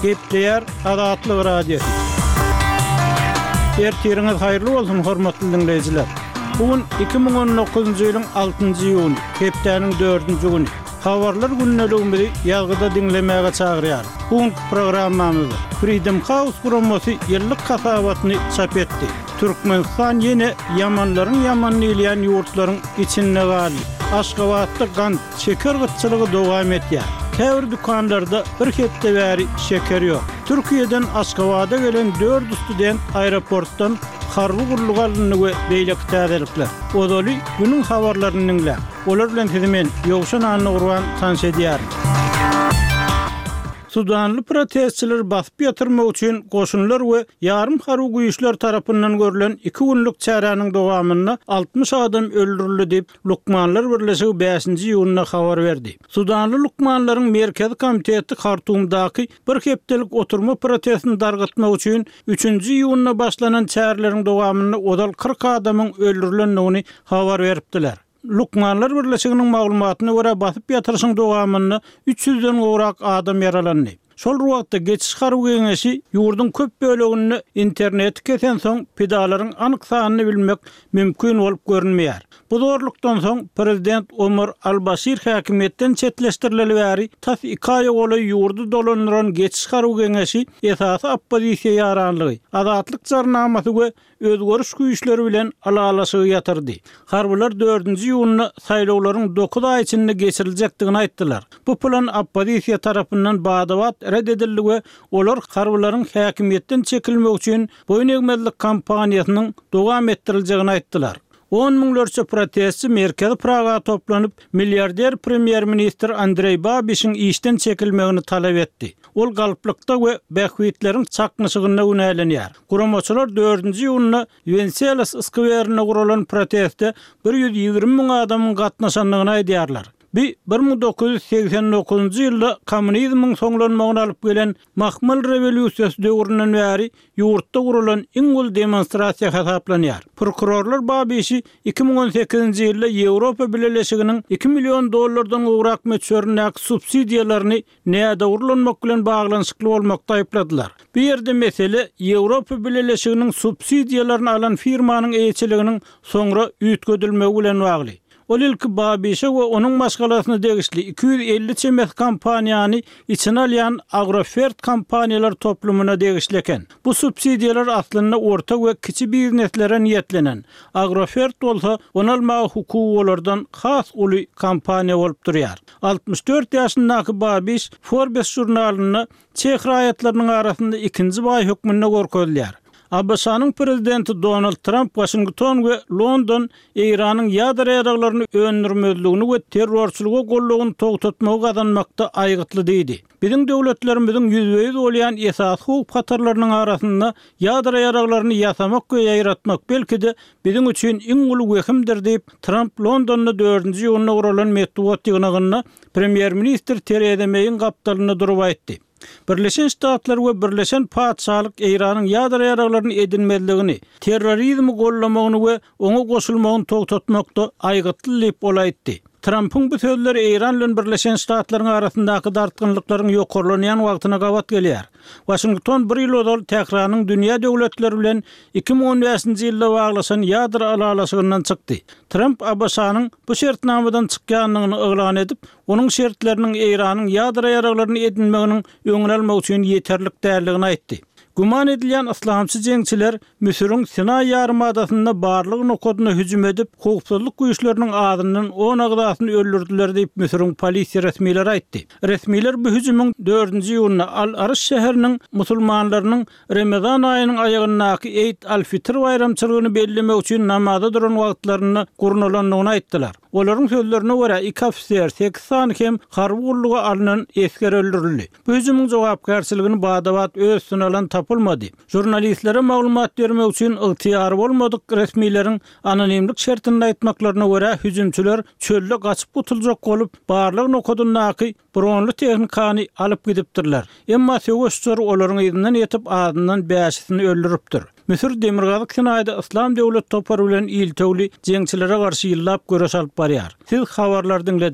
Gepleyer Azatlyk radiosu. Ertiriniz hayırlı bolsun hormatly dinleyijiler. Bugün 2019-njy ýylyň 6-njy ýuny, hepdeniň 4-nji güni. Habarlar günneligimizi ýazgyda dinlemäge çagyrýar. Bugün programmamyzda Freedom House promosy ýyllyk kasabatyny çap etdi. Türkmenistan ýene ýamanlaryň ýamanlylýan ýurtlaryň içinde galy. Aşgabatda gant şeker gıtçylygy dowam etýär. Täwir dukanlarda bir hepde bäri şeker ýok. Türkiýeden Aşgabata gelen 4 student aeroportdan harby gurulgy alyndy we beýle täzelikler. Odaly günüň habarlaryny dinle. Olar bilen hemen ýogşan anyny urwan tanış edýär. Sudanly protestçiler basyp ýatyrmak üçin goşunlar we ýarym harby güýçler tarapyndan görülen 2 günlük çäranyň dowamyna 60 adam öldürildi diýip Lukmanlar Birleşigi 5-nji ýylyna habar berdi. Sudanly Lukmanlaryň Merkezi Komiteti Hartumdaky bir hepdelik oturma protestini dargatmak üçin 3-nji ýylyna başlanan çärleriň dowamyna odal 40 adamyň öldürilendigini habar beripdiler. Lukmanlar Birleşiginiň maglumatyna görä basyp ýatyryşyň dowamyna 300-den gowrak adam yaralandy. Şol wagtda geçiş harby geňeşi ýurdun köp bölegini internet kesen soň pedalaryň anyk sanyny bilmek mümkin bolup görünmeýär. Bu zorlukdan soň prezident Omar al-Bashir häkimetden çetleşdirileli bäri tas 2 aý goly ýurdu dolandyran geçiş harby geňeşi esasy oppozisiýa ýaranlygy, azatlyk jarnamasy we özgörüş güýçleri bilen alalaşygy ýatyrdy. Harbylar 4-nji ýylyna saýlawlaryň 9 aý içinde geçiriljekdigini aýtdylar. Bu plan oppozisiýa tarapyndan badabat reddedildi we olar harbylaryň häkimetden çekilmek üçin boyun egmezlik kampaniýasynyň dowam etdiriljegini aýtdylar. 10 miňlerçe protestçi Merkezi Praga toplanıp milliarder premier minister Andrey Babişin işten çekilmegini talep etdi. Ol galyplykda we bähwitlerin çaknyşygyna ýönelenýär. Guramaçylar 4-nji ýylyna Venezuela skwerine guralan protestde 120 000 adamyň gatnaşandygyny aýdýarlar. 1989-njy ýylda kommunizmiň soňlanmagyna alyp gelen Mahmal rewolýusiýasy döwründen bäri ýurtda gurulan iň ul demonstrasiýa hesaplanýar. Prokurorlar Babişi 2018-nji ýylda Ýewropa Birleşiginiň $2 milyon gowrak meçöründäki subsidiýalaryny näde urulanmak bilen baglanyşykly bolmakda aýpladylar. Bu ýerde mesele Ýewropa Birleşiginiň subsidiýalaryny alan firmanyň eýçiliginiň soňra üýtgedilmegi bilen bagly. Ol ilki Babişe we onuň maşgalasyna degişli 250 çemes kampaniýany içine alýan Agrofert kampaniýalar toplumuna degişli eken. Bu subsidiýalar aslynda orta we kiçi bizneslere niýetlenen. Agrofert bolsa onu almagy hukuky bolardan has uly kampaniýa bolup durýar. 64 ýaşyndaky Babiş Forbes jurnalyna Çeх raýatlarynyň arasynda 2-nji baý hökmüne gorkozlýar. Abasanyň prezidenti Donald Trump Washington we London Iranyň ýadra ýaraglaryny öndürmezligini we terrorçylyga gollugyny togtatmagy gazanmakda aýgytly diýdi. Biziň döwletlerimiziň ýüzbeýiz bolýan esas hukuk hatarlarynyň arasynda ýadra ýaraglaryny ýasamak we ýaratmak belki-de biziň üçin iň uly wehimdir diýip Trump Londonda 4-nji ýylyna guralan metbuat ýygynyna premier minister Theresa May'in gapdalyny durup aýtdy. Birleşen Ştatlar we Birleşen Paçalyk Iranyň ýadra ýaraglaryny edinmezligini, terrorizmi gollamagyny we oňa goşulmagyny togtatmakda aýgytly diýip bolaýtdy. Trump'ın bu sözleri İran bilen Birleşen Ştatlaryň arasyndaky dartgynlyklaryň ýokarlanýan wagtyna gawat gelýär. Washington bir ýyl odal Tehranyň dünýä döwletleri bilen 2015-nji ýylda baglaşan ýadra alalaşygyndan çykdy. Trump Abbasanyň bu şertnamadan çykýanlygyny eglan edip, onuň şertleriniň İranyň ýadra ýaraglaryny edinmeginiň öňüne almak üçin ýeterlik däldigini aýtdy. Guman edilýän islamçy jeňçiler Misiriň Sinay ýarymadasyna barlyk nokodyna hüjüm edip, hukukçylyk güýçleriniň adynyň 10 agdasyny öldürdiler diýip Misiriň polisiýa resmiýleri aýtdy. Resmiýler bu hüjümüň 4-nji ýylyna Al-Arş şäheriniň musulmanlarynyň Ramazan aýynyň aýagynaky Eid al-Fitr bayramçylygyny bellemek üçin namaza duran wagtlaryny gurnalandygyny aýtdylar. Olaryň sözlerine görä 2 ofisier 8 sany hem harby guruluga alynan esker öldürildi. Bu hüjümüň jogapkärçiligini badabat öz üstüne alan tapylmady. Jurnalistlere maglumat bermek üçin ygtyýary bolmadyk resmiýleriň anonimlik şertini aýtmaklaryna görä hüjümçiler çölde gaçyp gutuljak bolup barlyk nokodynaky bronly tehnikany alyp gidipdirler. Emma söwüşçüler olaryň ýygynyň ýetip adyndan 5-sini öldüripdir. Misir Demirgazyk Sinaýda Islam döwlet topary bilen iltewli jeňçilere garşy ýyllap göreş alyp barýar. Siz habarlar dinlediniz.